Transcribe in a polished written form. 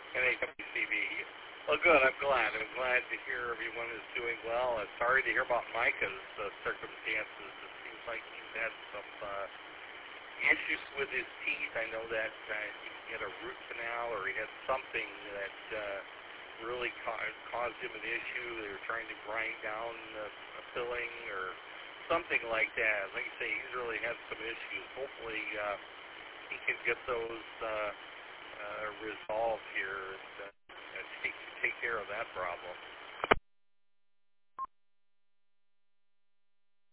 NHWCB. Well, good. I'm glad. I'm glad to hear everyone is doing well. I'm sorry to hear about Micah's circumstances. It seems like he's had some issues with his teeth. I know that he had a root canal, or he had something that really caused him an issue. They were trying to grind down a filling or something like that. Like I say, he's really had some issues. Hopefully he can get those resolved here and take care of that problem.